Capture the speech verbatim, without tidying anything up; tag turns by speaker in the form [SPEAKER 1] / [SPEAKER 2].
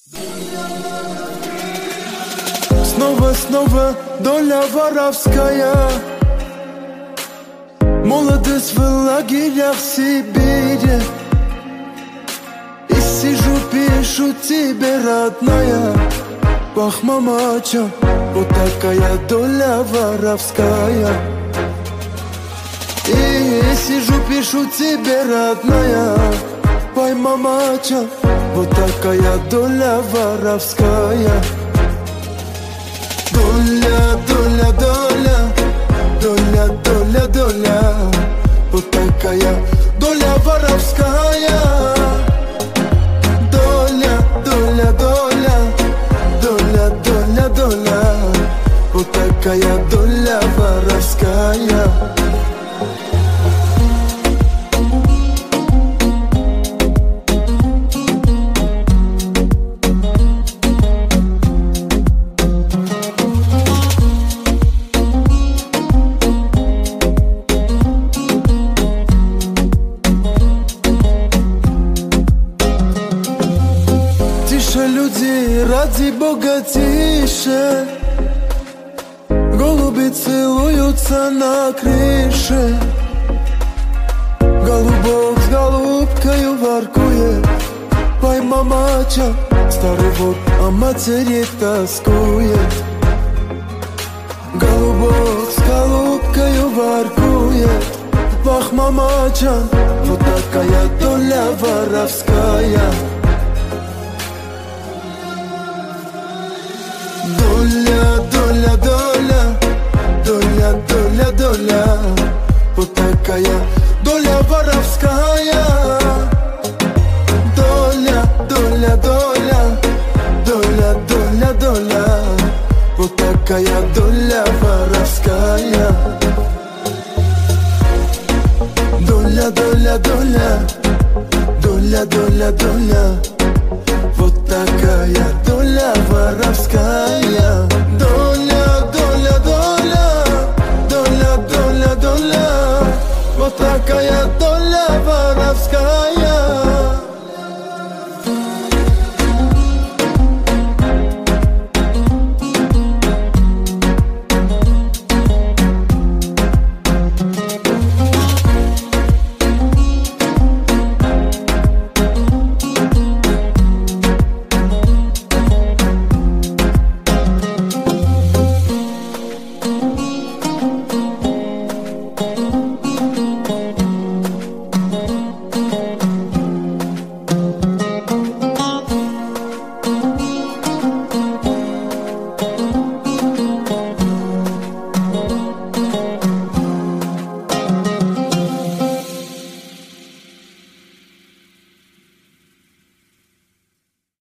[SPEAKER 1] Снова, снова доля воровская. Молодость в лагерях в Сибири. И сижу, пишу тебе, родная. Бах, мамача, вот такая доля воровская. И сижу, пишу тебе, родная. Бай, мамача, вот такая доля воровская. Доля, доля, доля, доля, доля, доля, вот такая доля воровская. Доля, доля, доля, доля, доля, доля, вот такая доля воровская. Люди, ради Бога, тише. Голуби целуются на крыше. Голубок с голубкою воркует. Пой, мамача, старый вор о матери тоскует. Голубок с голубкою воркует. Вах, мамача, вот такая доля воровская. Доля, доля, доля, доля, доля, доля, вот такая доля воровская. Доля, доля, доля, доля, доля, доля, вот такая доля воровская. Доля, доля, доля, доля, доля, доля, вот такая.